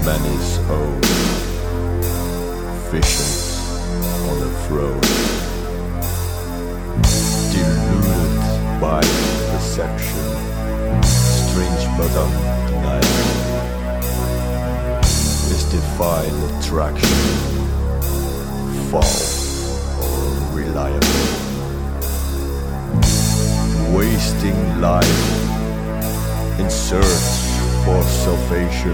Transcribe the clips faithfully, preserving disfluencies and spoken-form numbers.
many's own visions on a throne, deluded by perception, strange but undeniable, is divine attraction, false or reliable, wasting life in search for salvation,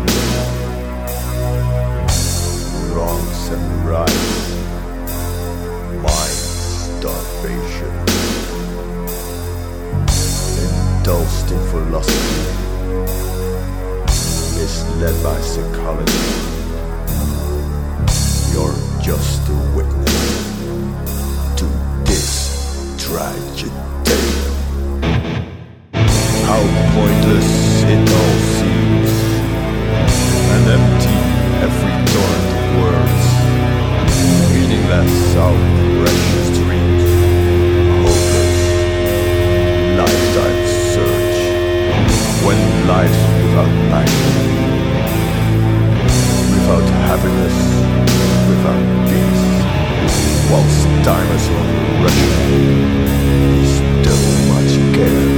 wrongs and rights, mind starvation, indulged in philosophy, misled by psychology. You're just a witness to this tragedy. How pointless it all seems, and empty every torrent of words, meaningless our precious dreams, hopeless lifetime search, when life's without passion, without happiness, without peace, whilst time is on rushing, still much care.